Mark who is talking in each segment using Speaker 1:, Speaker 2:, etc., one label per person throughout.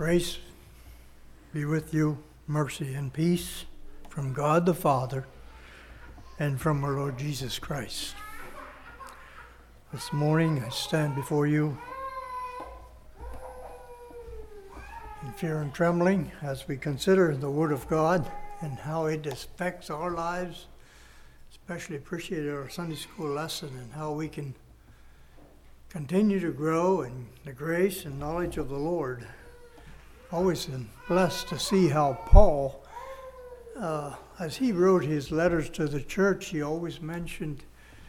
Speaker 1: Grace be with you, mercy and peace from God the Father and from our Lord Jesus Christ. This morning I stand before you in fear and trembling as we consider the Word of God and how it affects our lives. Especially appreciate our Sunday school lesson and how we can continue to grow in the grace and knowledge of the Lord. Always been blessed to see how Paul, as he wrote his letters to the church, he always mentioned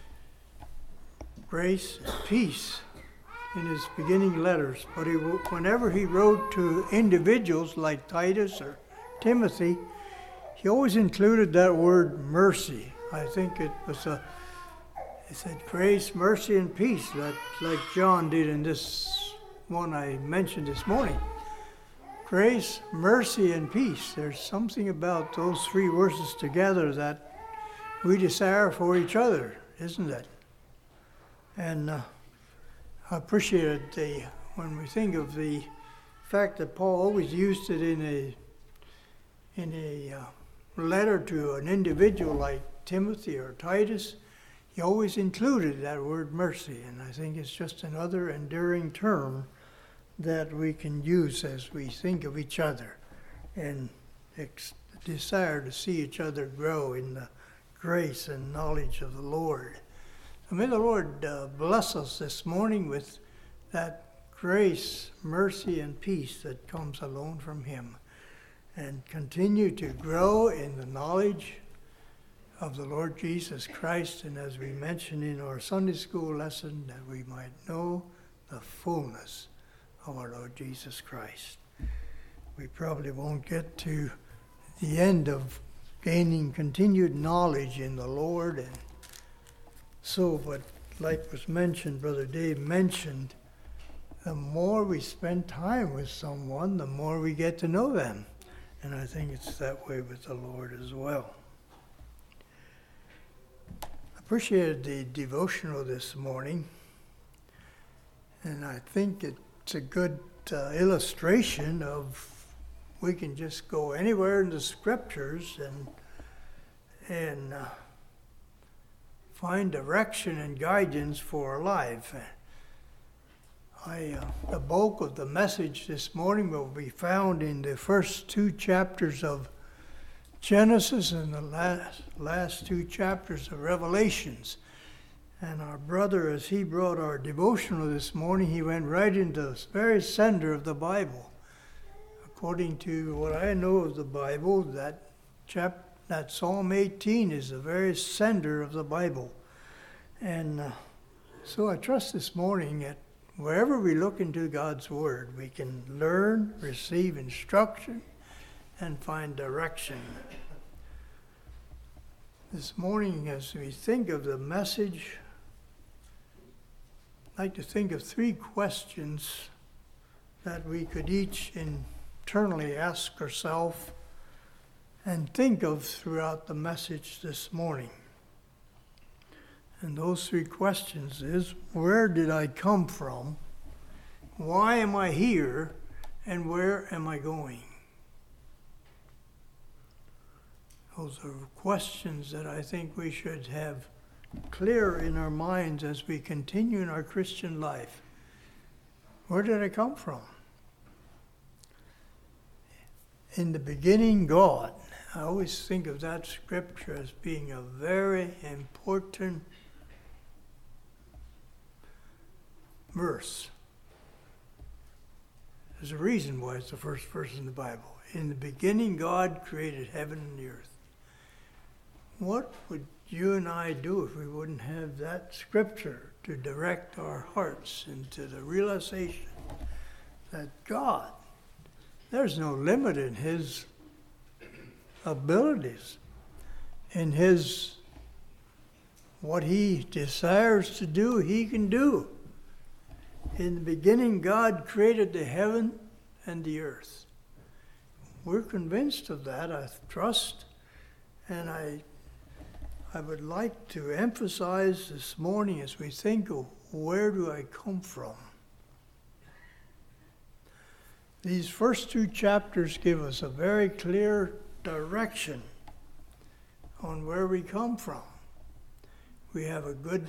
Speaker 1: grace and peace in his beginning letters. But whenever he wrote to individuals like Titus or Timothy, he always included that word mercy. I think it said grace, mercy, and peace, like John did in this one I mentioned this morning. Grace, mercy, and peace. There's something about those three verses together that we desire for each other, isn't it? And I appreciate it when we think of the fact that Paul always used it in a letter to an individual like Timothy or Titus. He always included that word mercy, and I think it's just another enduring term that we can use as we think of each other and desire to see each other grow in the grace and knowledge of the Lord. So may the Lord bless us this morning with that grace, mercy, and peace that comes alone from Him, and continue to grow in the knowledge of the Lord Jesus Christ, and as we mentioned in our Sunday school lesson, that we might know the fullness of our Lord Jesus Christ. We probably won't get to the end of gaining continued knowledge in the Lord, and so, but like was mentioned, Brother Dave mentioned, the more we spend time with someone, the more we get to know them. And I think it's that way with the Lord as well. I appreciated the devotional this morning, and I think it's a good illustration of we can just go anywhere in the scriptures and find direction and guidance for our life. The bulk of the message this morning will be found in the first two chapters of Genesis and the last two chapters of Revelations. And our brother, as he brought our devotional this morning, he went right into the very center of the Bible. According to what I know of the Bible, that Psalm 18 is the very center of the Bible. And so I trust this morning that wherever we look into God's Word, we can learn, receive instruction, and find direction. This morning, as we think of the message, I'd like to think of three questions that we could each internally ask ourselves and think of throughout the message this morning. And those three questions is, where did I come from? Why am I here? And where am I going? Those are questions that I think we should have clear in our minds as we continue in our Christian life. Where did I come from? In the beginning, God. I always think of that scripture as being a very important verse. There's a reason why it's the first verse in the Bible. In the beginning, God created heaven and the earth. What would you and I do if we wouldn't have that scripture to direct our hearts into the realization that God, there's no limit in His abilities, in His, what He desires to do, He can do. In the beginning, God created the heaven and the earth. We're convinced of that, I trust, and I would like to emphasize this morning as we think of where do I come from? These first two chapters give us a very clear direction on where we come from. We have a good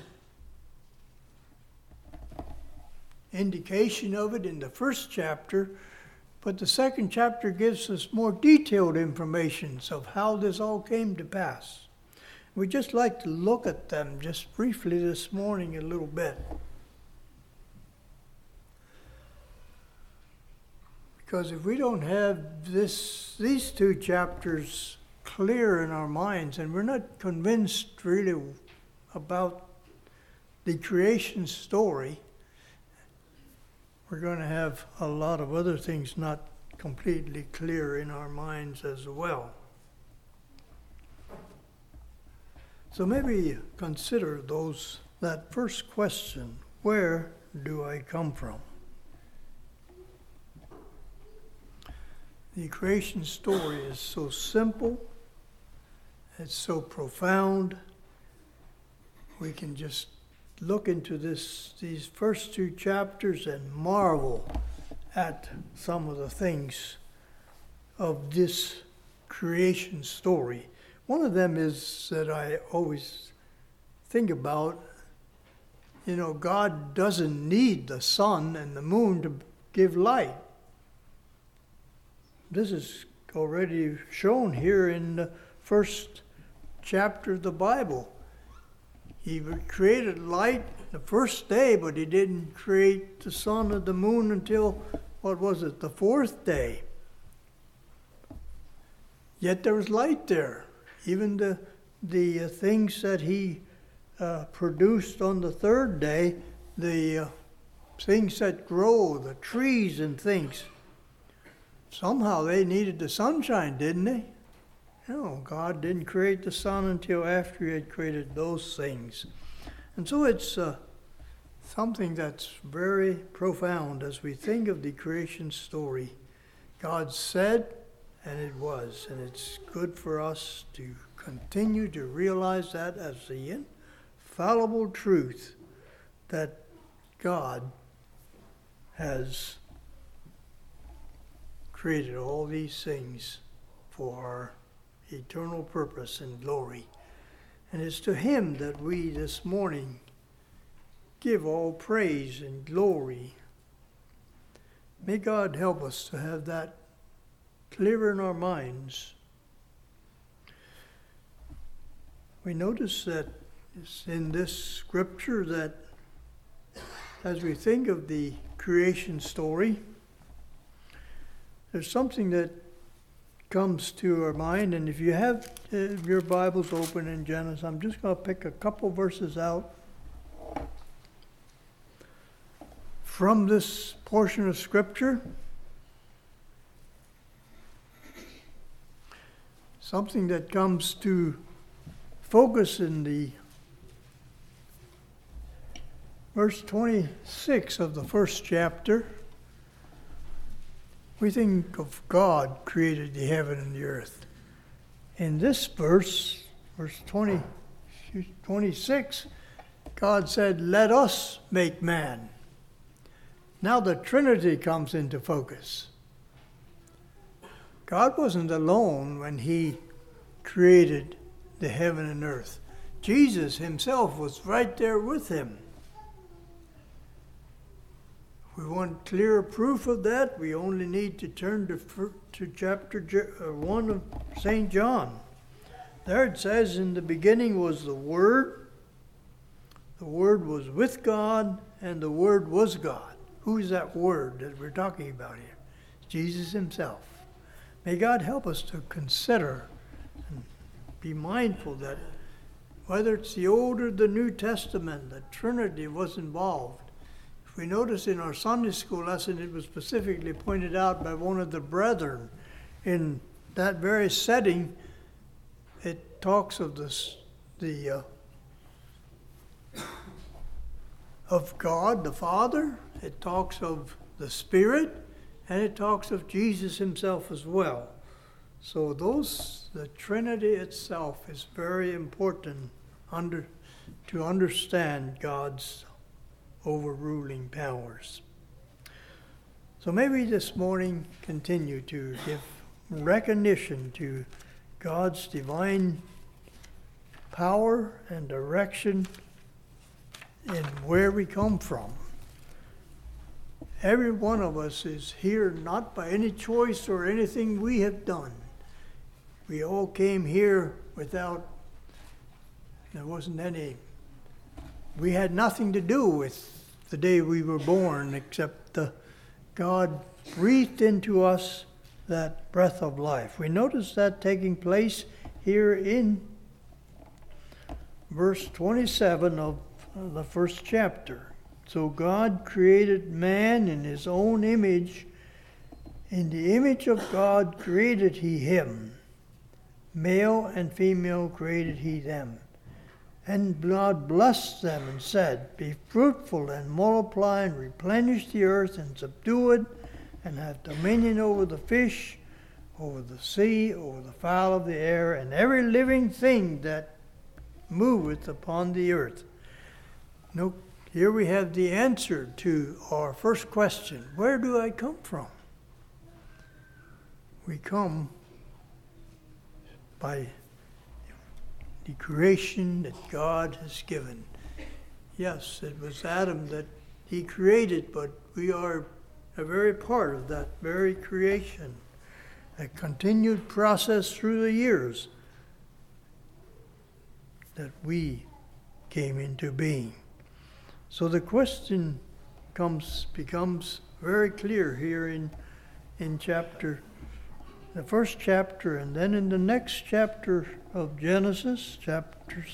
Speaker 1: indication of it in the first chapter, but the second chapter gives us more detailed information of how this all came to pass. We'd just like to look at them just briefly this morning a little bit. Because if we don't have these two chapters clear in our minds, and we're not convinced really about the creation story, we're going to have a lot of other things not completely clear in our minds as well. So maybe consider that first question, where do I come from? The creation story is so simple, it's so profound. We can just look into these first two chapters and marvel at some of the things of this creation story. One of them is that I always think about, God doesn't need the sun and the moon to give light. This is already shown here in the first chapter of the Bible. He created light the first day, but he didn't create the sun and the moon until, the fourth day. Yet there was light there. Even the things that he produced on the third day, the things that grow, the trees and things, somehow they needed the sunshine, didn't they? No, God didn't create the sun until after he had created those things. And so it's something that's very profound as we think of the creation story. God said, and it was. And it's good for us to continue to realize that as the infallible truth that God has created all these things for our eternal purpose and glory. And it's to him that we this morning give all praise and glory. May God help us to have that clear in our minds. We notice that it's in this scripture that as we think of the creation story, there's something that comes to our mind, and if you have your Bibles open in Genesis, I'm just going to pick a couple verses out from this portion of Scripture. Something that comes to focus in the verse 26 of the first chapter. We think of God created the heaven and the earth. In this verse 26, God said, "Let us make man." Now the Trinity comes into focus. God wasn't alone when he created the heaven and earth. Jesus himself was right there with him. If we want clear proof of that, we only need to turn to chapter 1 of St. John. There it says, "In the beginning was the Word was with God, and the Word was God." Who is that Word that we're talking about here? Jesus himself. May God help us to consider and be mindful that whether it's the Old or the New Testament, the Trinity was involved. If we notice in our Sunday school lesson, it was specifically pointed out by one of the brethren. In that very setting, it talks of of God the Father, it talks of the Spirit, and it talks of Jesus himself as well. So the Trinity itself is very important to understand God's overruling powers. So maybe this morning continue to give recognition to God's divine power and direction in where we come from. Every one of us is here not by any choice or anything we have done. We all came here we had nothing to do with the day we were born except God breathed into us that breath of life. We notice that taking place here in verse 27 of the first chapter. So God created man in his own image. In the image of God created he him. Male and female created he them. And God blessed them and said, Be fruitful and multiply and replenish the earth and subdue it, and have dominion over the fish, over the sea, over the fowl of the air, and every living thing that moveth upon the earth. Now, here we have the answer to our first question. Where do I come from? We come by the creation that God has given. Yes, it was Adam that he created, but we are a very part of that very creation. A continued process through the years that we came into being. So the question becomes very clear here in the first chapter, and then in the next chapter of Genesis, chapter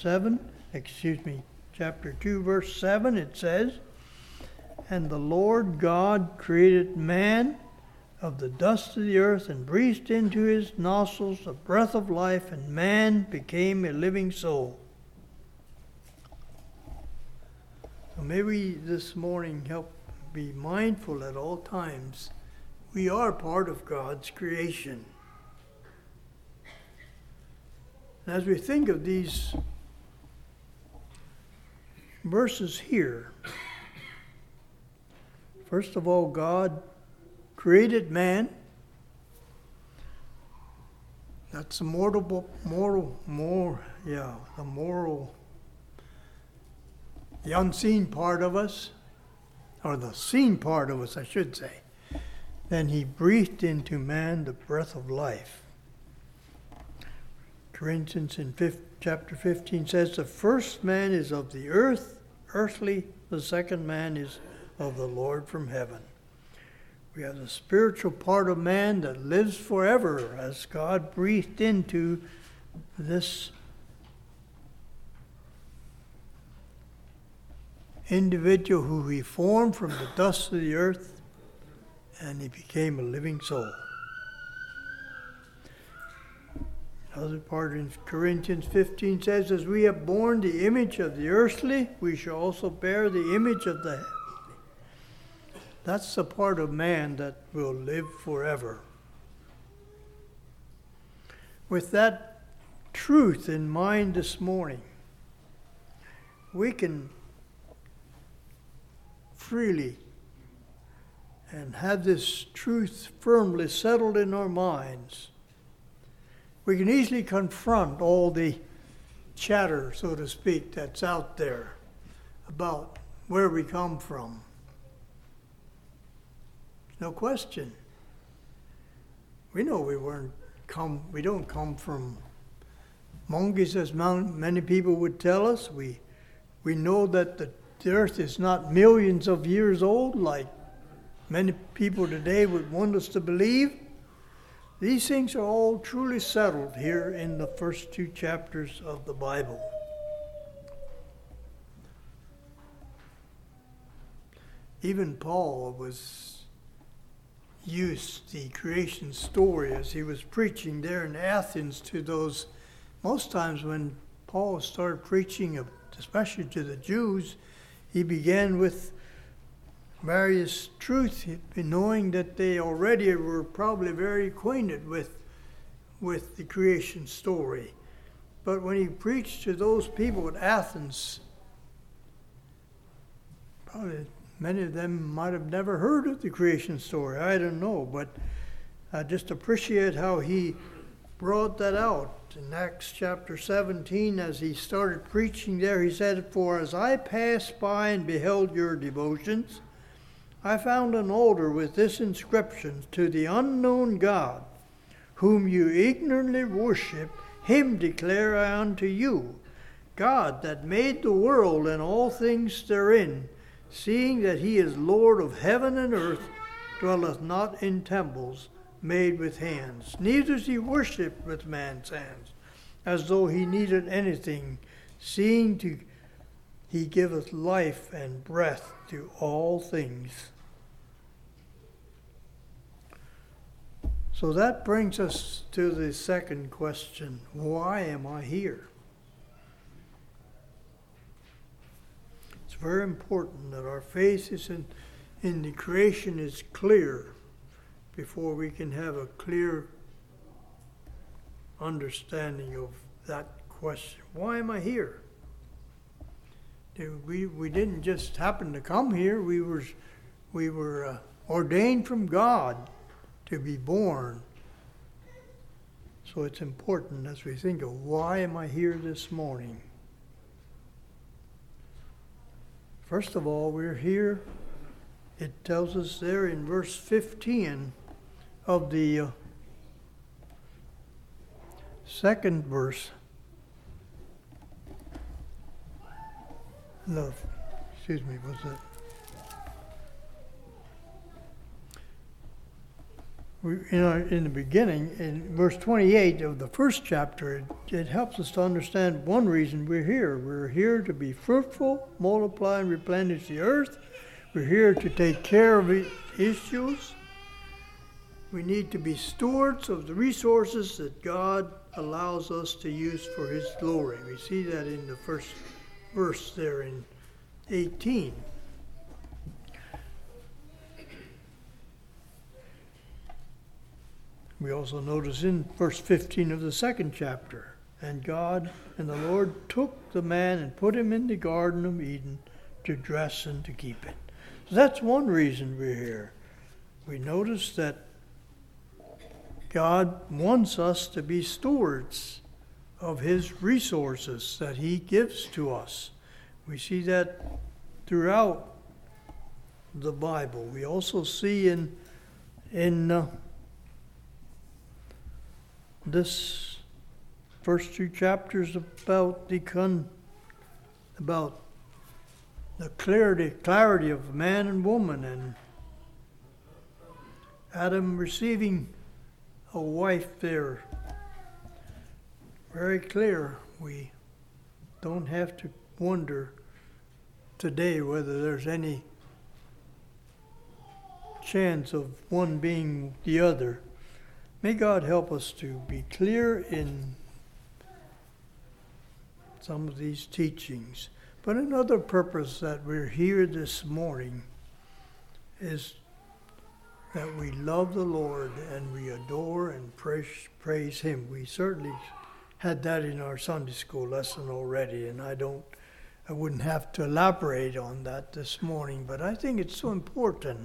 Speaker 1: 2, verse 7, it says, And the Lord God created man of the dust of the earth and breathed into his nostrils the breath of life, and man became a living soul. So may we this morning help be mindful at all times. We are part of God's creation. And as we think of these verses here, first of all, God created man. That's the the unseen part of us, or the seen part of us, I should say. Then he breathed into man the breath of life. Corinthians in chapter 15 says, The first man is of the earthly, the second man is of the Lord from heaven. We have the spiritual part of man that lives forever as God breathed into this individual who he formed from the dust of the earth, and he became a living soul. Another part in Corinthians 15 says, As we have borne the image of the earthly, we shall also bear the image of the heavenly. That's the part of man that will live forever. With that truth in mind this morning, we can freely and have this truth firmly settled in our minds. We can easily confront all the chatter, so to speak, that's out there about where we come from. No question. We know we don't come from monkeys, as many people would tell us. We know that the earth is not millions of years old like many people today would want us to believe. These things are all truly settled here in the first two chapters of the Bible. Even Paul used the creation story as he was preaching there in Athens to those. Most times when Paul started preaching, especially to the Jews, he began with various truths, knowing that they already were probably very acquainted with the creation story. But when he preached to those people at Athens, probably Many of them might have never heard of the creation story. I don't know, but I just appreciate how he brought that out. In Acts chapter 17, as he started preaching there, he said, "For as I passed by and beheld your devotions, I found an altar with this inscription, To the unknown God, whom you ignorantly worship, him declare I unto you, God that made the world and all things therein, seeing that he is Lord of heaven and earth, dwelleth not in temples made with hands, neither is he worshipped with man's hands, as though he needed anything, seeing he giveth life and breath to all things." So that brings us to the second question: why am I here? It's very important that our faith is in the creation is clear before we can have a clear understanding of that question. Why am I here? We didn't just happen to come here. We were ordained from God to be born. So it's important as we think of why am I here this morning. First of all, we're here. It tells us there in verse 15 of the second verse. No, excuse me, was it? In the beginning, in verse 28 of the first chapter, it helps us to understand one reason we're here. We're here to be fruitful, multiply, and replenish the earth. We're here to take care of issues. We need to be stewards of the resources that God allows us to use for his glory. We see that in the first verse there in 18. We also notice in verse 15 of the second chapter, "And God and the Lord took the man and put him in the Garden of Eden to dress and to keep it." So that's one reason we're here. We notice that God wants us to be stewards of his resources that he gives to us. We see that throughout the Bible. We also see in this first two chapters about the clarity of man and woman, and Adam receiving a wife there. Very clear. We don't have to wonder today whether there's any chance of one being the other. May God help us to be clear in some of these teachings. But another purpose that we're here this morning is that we love the Lord and we adore and praise him. We certainly had that in our Sunday school lesson already, and I wouldn't have to elaborate on that this morning, but I think it's so important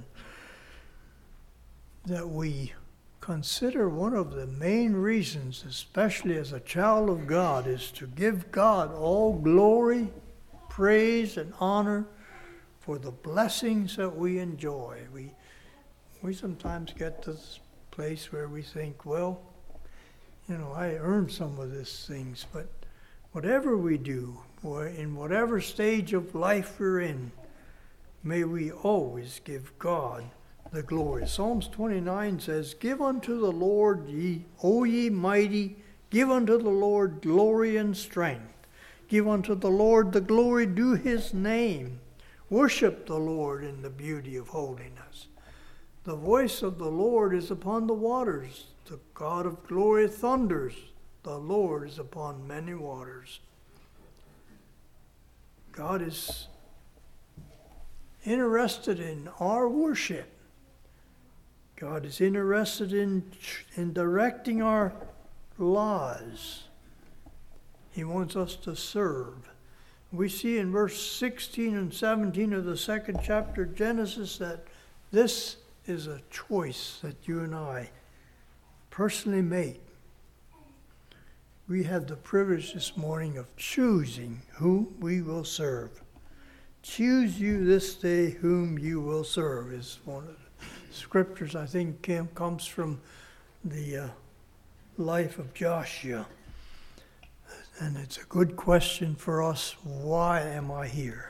Speaker 1: that we consider one of the main reasons, especially as a child of God, is to give God all glory, praise, and honor for the blessings that we enjoy. We sometimes get to this place where we think, well, I earned some of these things, but whatever we do, or in whatever stage of life we're in, may we always give God the glory. Psalms 29 says, "Give unto the Lord, O ye mighty, give unto the Lord glory and strength. Give unto the Lord the glory due his name. Worship the Lord in the beauty of holiness. The voice of the Lord is upon the waters. The God of glory thunders. The Lord is upon many waters." God is interested in our worship. God is interested in directing our lives. He wants us to serve. We see in verse 16 and 17 of the second chapter of Genesis that this is a choice that you and I personally made. We have the privilege this morning of choosing whom we will serve. Choose you this day whom you will serve is one of the scriptures I think comes from the life of Joshua. And it's a good question for us. Why am I here?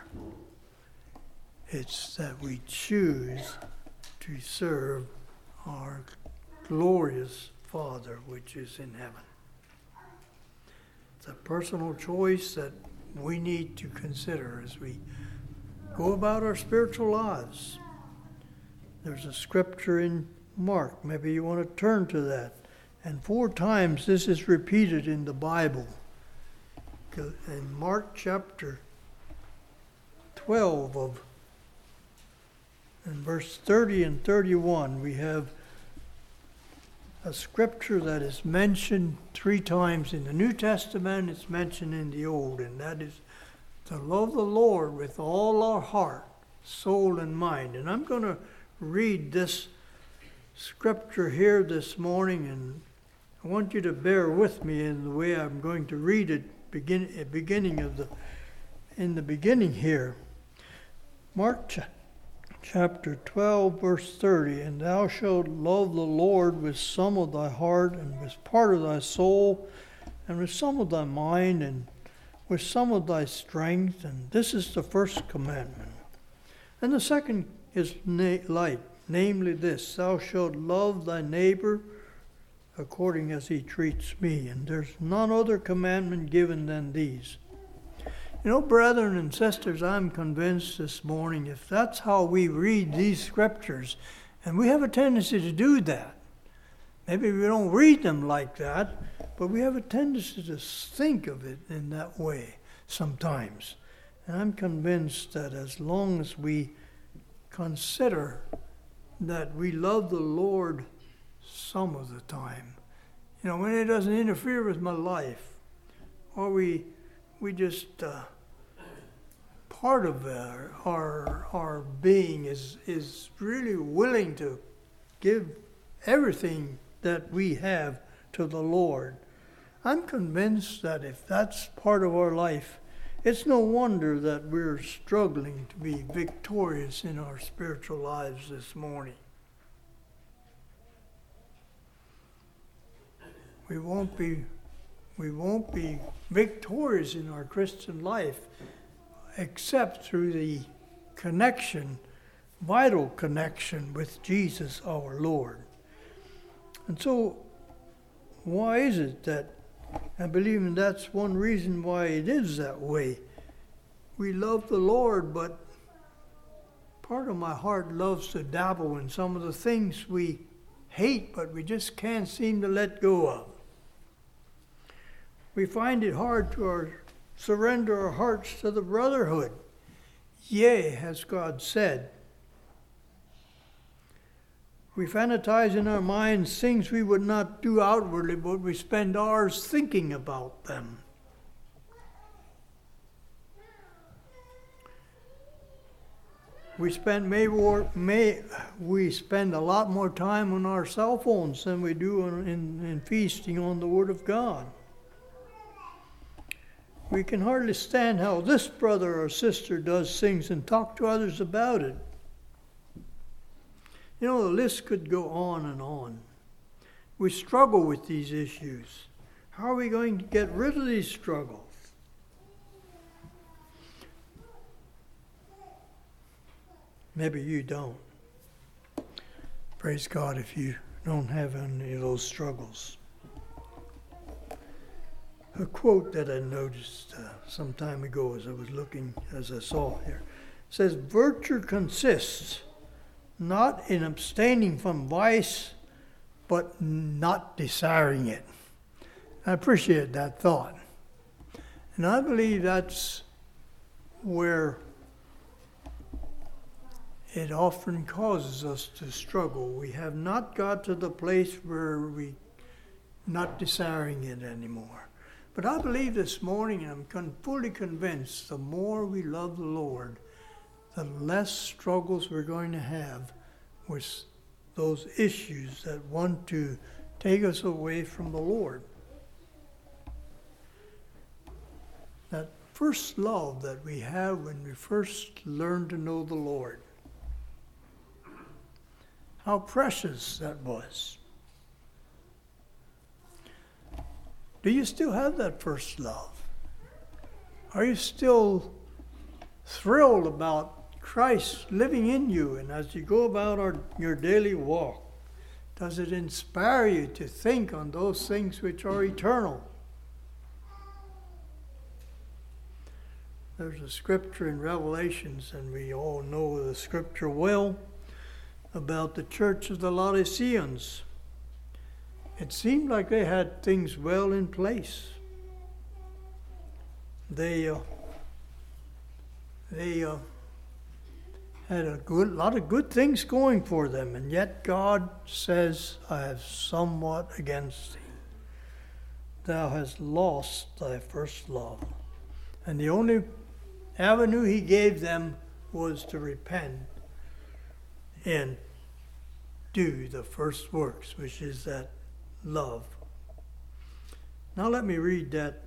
Speaker 1: It's that we choose to serve our glorious Father which is in heaven. It's a personal choice that we need to consider as we go about our spiritual lives. There's a scripture in Mark. Maybe you want to turn to that. And 4 times this is repeated in the Bible. In Mark chapter 12 in verse 30 and 31, we have a scripture that is mentioned 3 times in the New Testament. It's mentioned in the Old, and that is to love the Lord with all our heart, soul, and mind. And I'm going to read this scripture here this morning, and I want you to bear with me in the way I'm going to read it. In the beginning here, Mark chapter 12, verse 30, and thou shalt love the Lord with some of thy heart, and with part of thy soul, and with some of thy mind, and with some of thy strength. And this is the first commandment. And the second is like, namely this, thou shalt love thy neighbor according as he treats me. And there's none other commandment given than these. You know, brethren and sisters, I'm convinced this morning, if that's how we read these scriptures, and we have a tendency to do that. Maybe we don't read them like that, but we have a tendency to think of it in that way sometimes. And I'm convinced that as long as we consider that we love the Lord some of the time, you know, when it doesn't interfere with my life, or we just part of our being is really willing to give everything that we have to the Lord. I'm convinced that if that's part of our life, it's no wonder that we're struggling to be victorious in our spiritual lives this morning. We won't be victorious in our Christian life except through the connection, vital connection with Jesus our Lord. And so, why is it that, I believe that's one reason why it is that way. We love the Lord, but part of my heart loves to dabble in some of the things we hate, but we just can't seem to let go of. We find it hard to surrender our hearts to the brotherhood. Yea, as God said. We fantasize in our minds things we would not do outwardly, but we spend hours thinking about them. We spend a lot more time on our cell phones than we do in feasting on the Word of God. We can hardly stand how this brother or sister does things and talk to others about it. You know, the list could go on and on. We struggle with these issues. How are we going to get rid of these struggles? Maybe you don't. Praise God if you don't have any of those struggles. A quote that I noticed some time ago as I saw here, says, "Virtue consists not in abstaining from vice, but not desiring it." I appreciate that thought. And I believe that's where it often causes us to struggle. We have not got to the place where we're not desiring it anymore. But I believe this morning, and I'm fully convinced, the more we love the Lord, the less struggles we're going to have with those issues that want to take us away from the Lord. That first love that we have when we first learn to know the Lord. How precious that was. Do you still have that first love? Are you still thrilled about Christ living in you, and as you go about your daily walk, does it inspire you to think on those things which are eternal? There's a scripture in Revelations, and we all know the scripture well, about the church of the Laodiceans. It seemed like they had things well in place. They had a lot of good things going for them, and yet God says, I have somewhat against thee. Thou hast lost thy first love. And the only avenue he gave them was to repent and do the first works, which is that love. Now let me read that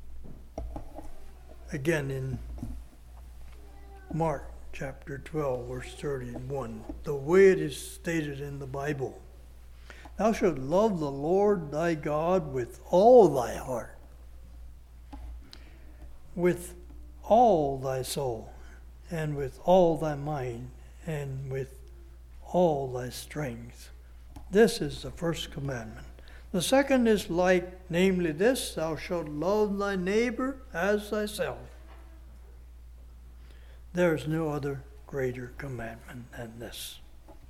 Speaker 1: again in Mark chapter 12, verse 31, the way it is stated in the Bible. Thou shalt love the Lord thy God with all thy heart, with all thy soul, and with all thy mind, and with all thy strength. This is the first commandment. The second is like, namely this, thou shalt love thy neighbor as thyself. There is no other greater commandment than this.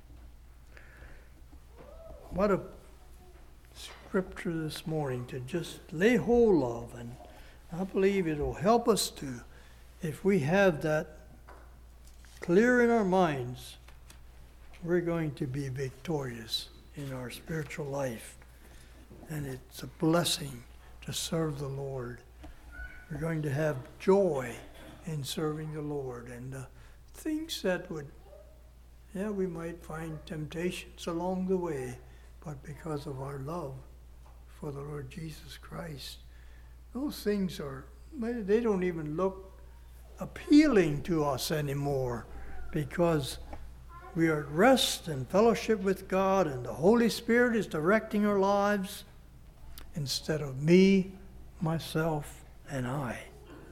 Speaker 1: What a scripture this morning to just lay hold of, and I believe it will help us to, if we have that clear in our minds, we're going to be victorious in our spiritual life. And it's a blessing to serve the Lord. We're going to have joy in serving the Lord. And things that would, we might find temptations along the way, but because of our love for the Lord Jesus Christ, those things they don't even look appealing to us anymore, because we are at rest and fellowship with God, and the Holy Spirit is directing our lives instead of me, myself, and I.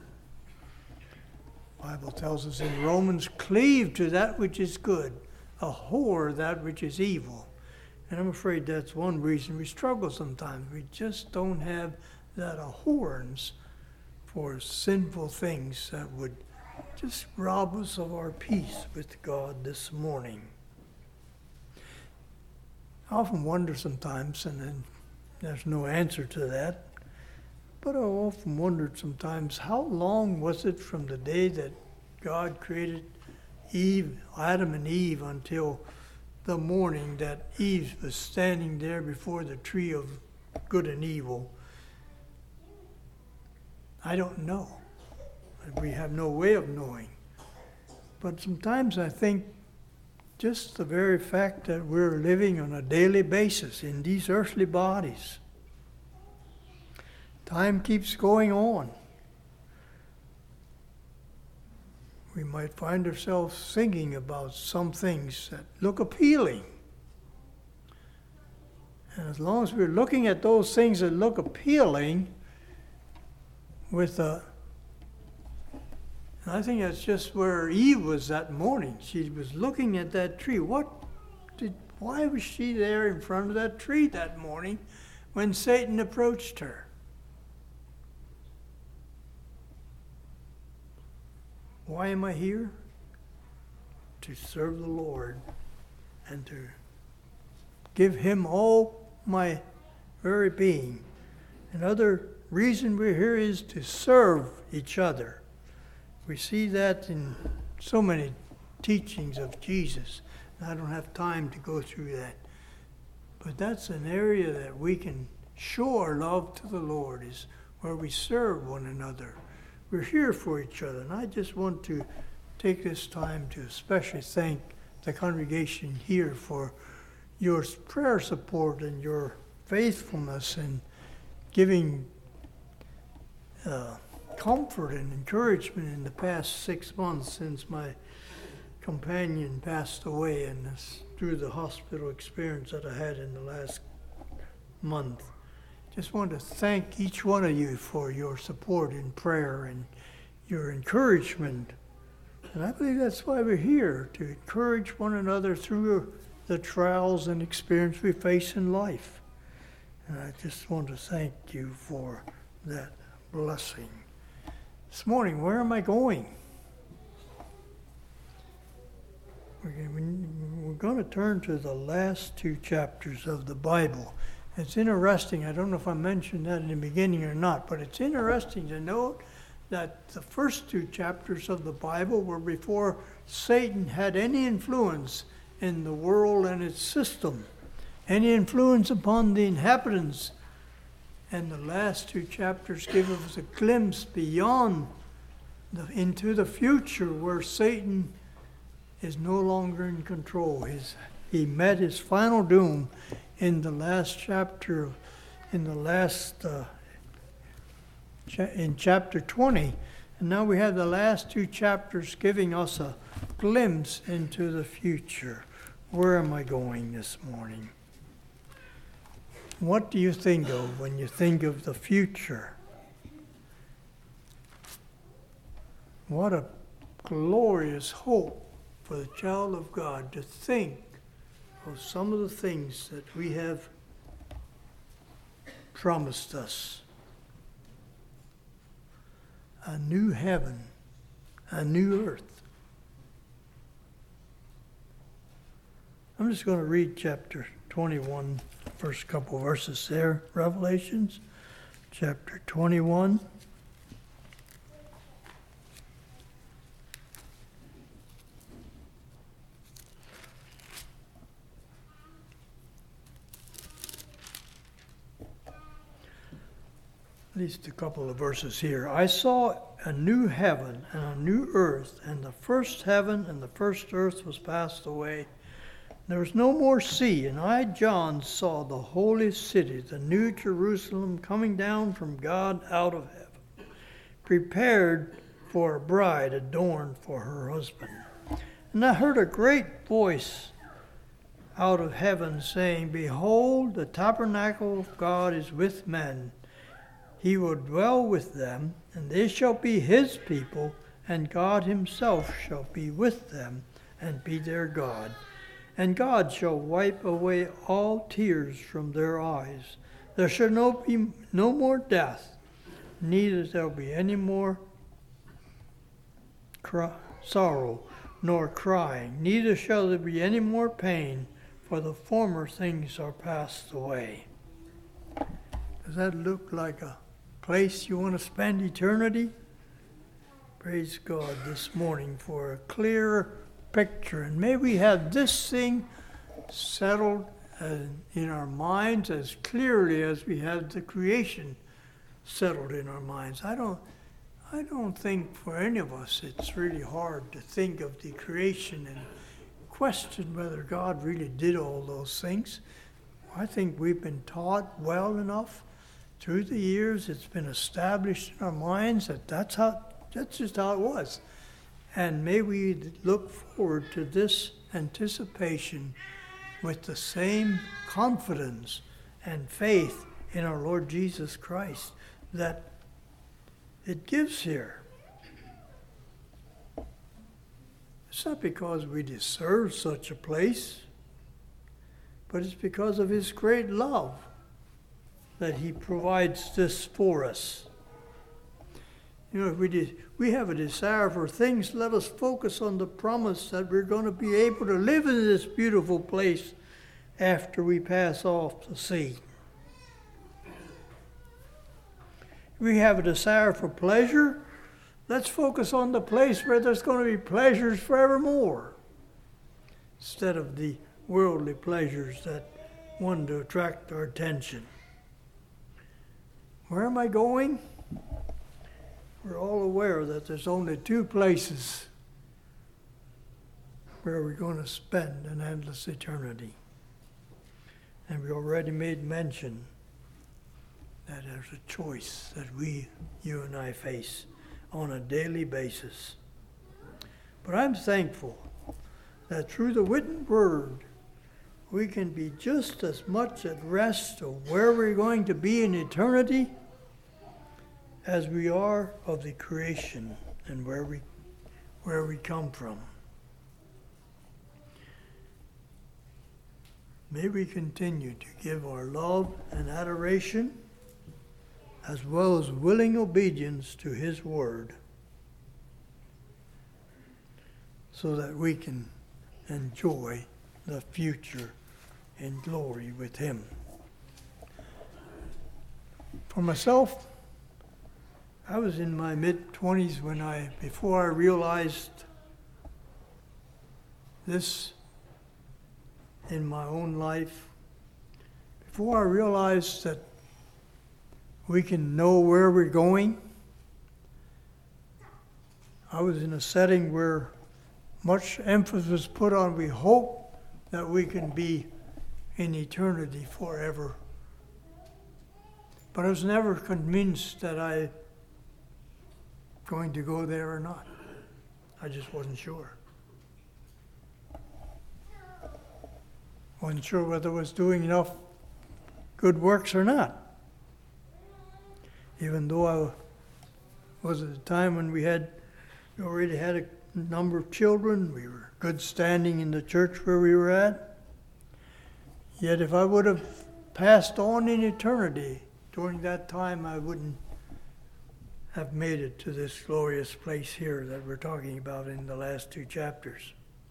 Speaker 1: The Bible tells us in Romans, cleave to that which is good, abhor that which is evil. And I'm afraid that's one reason we struggle sometimes. We just don't have that abhorrence for sinful things that would just rob us of our peace with God this morning. I often wonder sometimes, and then there's no answer to that, but I often wondered sometimes, how long was it from the day that God created Adam and Eve, until the morning that Eve was standing there before the tree of good and evil? I don't know. We have no way of knowing. But sometimes I think just the very fact that we're living on a daily basis in these earthly bodies, time keeps going on. We might find ourselves thinking about some things that look appealing. And as long as we're looking at those things that look appealing I think that's just where Eve was that morning. She was looking at that tree. Why was she there in front of that tree that morning when Satan approached her? Why am I here? To serve the Lord and to give him all my very being. Another reason we're here is to serve each other. We see that in so many teachings of Jesus. I don't have time to go through that. But that's an area that we can show our love to the Lord, is where we serve one another. We're here for each other. And I just want to take this time to especially thank the congregation here for your prayer support and your faithfulness in giving comfort and encouragement in the past 6 months since my companion passed away and through the hospital experience that I had in the last month. Just want to thank each one of you for your support in prayer and your encouragement. And I believe that's why we're here, to encourage one another through the trials and experience we face in life. And I just want to thank you for that blessing. This morning, where am I going? We're going to turn to the last 2 chapters of the Bible. It's interesting, I don't know if I mentioned that in the beginning or not, but it's interesting to note that the first 2 chapters of the Bible were before Satan had any influence in the world and its system, any influence upon the inhabitants. And the last 2 chapters give us a glimpse beyond into the future where Satan is no longer in control. He met his final doom in the last chapter, in chapter 20. And now we have the last 2 chapters giving us a glimpse into the future. Where am I going this morning? What do you think of when you think of the future? What a glorious hope for the child of God to think of some of the things that we have promised us. A new heaven, a new earth. I'm just going to read chapter 21, first couple verses there, Revelations, chapter 21. At least a couple of verses here. I saw a new heaven and a new earth, and the first heaven and the first earth was passed away. There was no more sea, and I, John, saw the holy city, the new Jerusalem, coming down from God out of heaven, prepared for a bride adorned for her husband. And I heard a great voice out of heaven saying, Behold, the tabernacle of God is with men. He will dwell with them, and they shall be his people, and God himself shall be with them and be their God. And God shall wipe away all tears from their eyes. There shall be no more death, neither there be any more sorrow, nor crying, neither shall there be any more pain, for the former things are passed away. Does that look like a place you want to spend eternity? Praise God this morning for a clear picture. And may we have this thing settled in our minds as clearly as we have the creation settled in our minds. I don't think for any of us it's really hard to think of the creation and question whether God really did all those things. I think we've been taught well enough through the years. It's been established in our minds that that's just how it was. And may we look forward to this anticipation with the same confidence and faith in our Lord Jesus Christ that it gives here. It's not because we deserve such a place, but it's because of his great love that he provides this for us. You know, if we have a desire for things, let us focus on the promise that we're going to be able to live in this beautiful place after we pass off the sea. If we have a desire for pleasure, let's focus on the place where there's going to be pleasures forevermore, instead of the worldly pleasures that want to attract our attention. Where am I going? we're all aware that there's only two places where we're going to spend an endless eternity. And we already made mention that there's a choice that you and I face on a daily basis. But I'm thankful that through the written word, we can be just as much at rest of where we're going to be in eternity as we are of the creation and where we come from. May we continue to give our love and adoration as well as willing obedience to His word so that we can enjoy the future in glory with Him. For myself, I was in my mid-20s before I realized this in my own life, before I realized that we can know where we're going. I was in a setting where much emphasis was put on we hope that we can be in eternity forever. But I was never convinced that I'm going to go there or not. I just wasn't sure. Wasn't sure whether I was doing enough good works or not. Even though I was at a time when we already had a number of children, we were good standing in the church where we were at. Yet if I would have passed on in eternity during that time, I wouldn't have made it to this glorious place here that we're talking about in the last two chapters.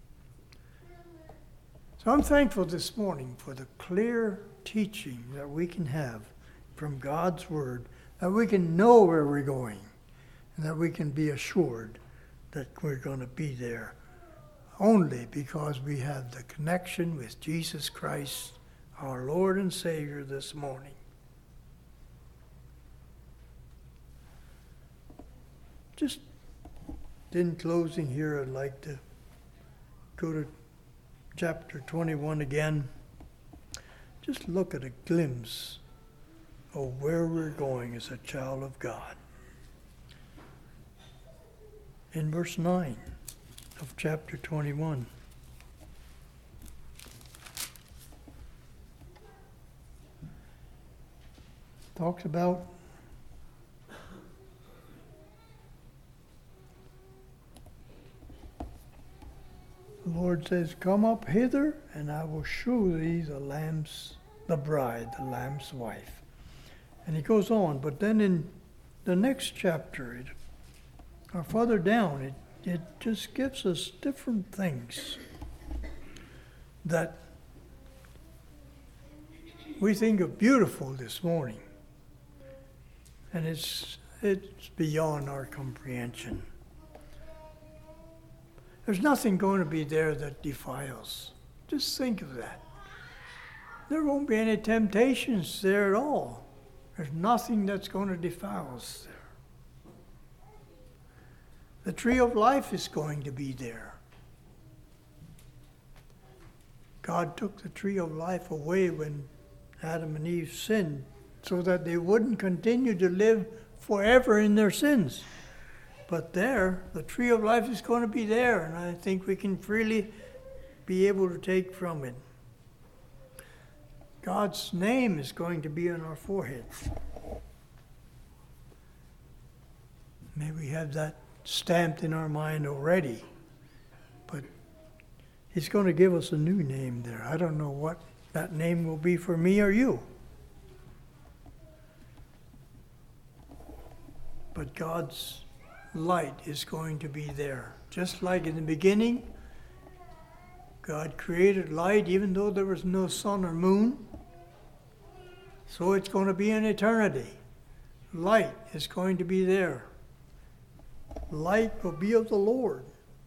Speaker 1: So I'm thankful this morning for the clear teaching that we can have from God's Word, that we can know where we're going, and that we can be assured that we're going to be there only because we have the connection with Jesus Christ, our Lord and Savior, this morning. Just in closing here, I'd like to go to chapter 21 again. Just look at a glimpse of where we're going as a child of God. In verse 9 of chapter 21. Talks about the Lord says, "Come up hither, and I will show thee the bride, the Lamb's wife." And he goes on, but then in the next chapter, or further down, it just gives us different things that we think of beautiful this morning. And it's beyond our comprehension. There's nothing going to be there that defiles. Just think of that. There won't be any temptations there at all. There's nothing that's going to defile us there. The tree of life is going to be there. God took the tree of life away when Adam and Eve sinned so that they wouldn't continue to live forever in their sins. But there, the tree of life is going to be there, and I think we can freely be able to take from it. God's name is going to be on our foreheads. May we have that stamped in our mind already. But He's going to give us a new name there. I don't know what that name will be for me or you. But God's light is going to be there. Just like in the beginning, God created light even though there was no sun or moon. So it's going to be in eternity. Light is going to be there. Light will be of the Lord.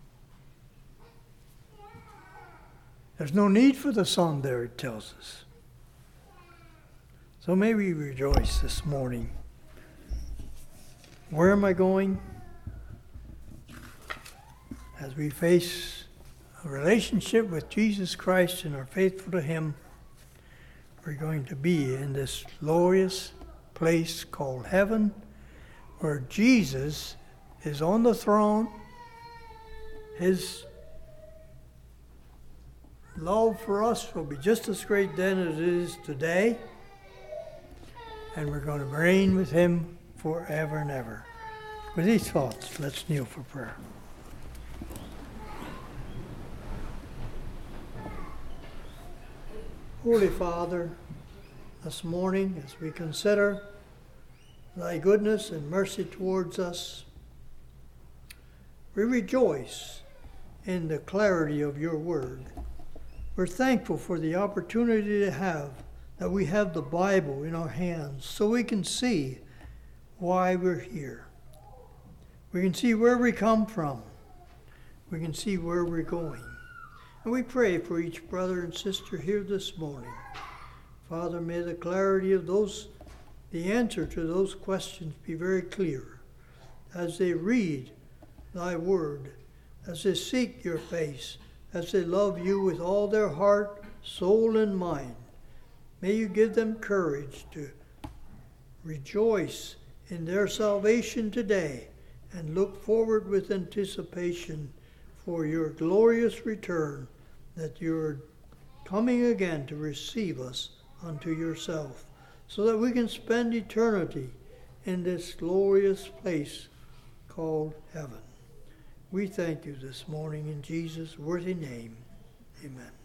Speaker 1: There's no need for the sun there, it tells us. So may we rejoice this morning Where am I going? As we face a relationship with Jesus Christ and are faithful to Him, we're going to be in this glorious place called heaven, where Jesus is on the throne. His love for us will be just as great then as it is today. And we're going to reign with Him forever and ever. With these thoughts, let's kneel for prayer. Holy Father, this morning as we consider Thy goodness and mercy towards us, we rejoice in the clarity of Your Word. We're thankful for the opportunity that we have the Bible in our hands so we can see why we're here. We can see where we come from. We can see where we're going. And we pray for each brother and sister here this morning. Father, may the clarity of the answer to those questions be very clear as they read Thy Word, as they seek Your face, as they love You with all their heart, soul, and mind. May You give them courage to rejoice in their salvation today and look forward with anticipation for Your glorious return, that You're coming again to receive us unto Yourself, so that we can spend eternity in this glorious place called heaven. We thank You this morning in Jesus' worthy name. Amen.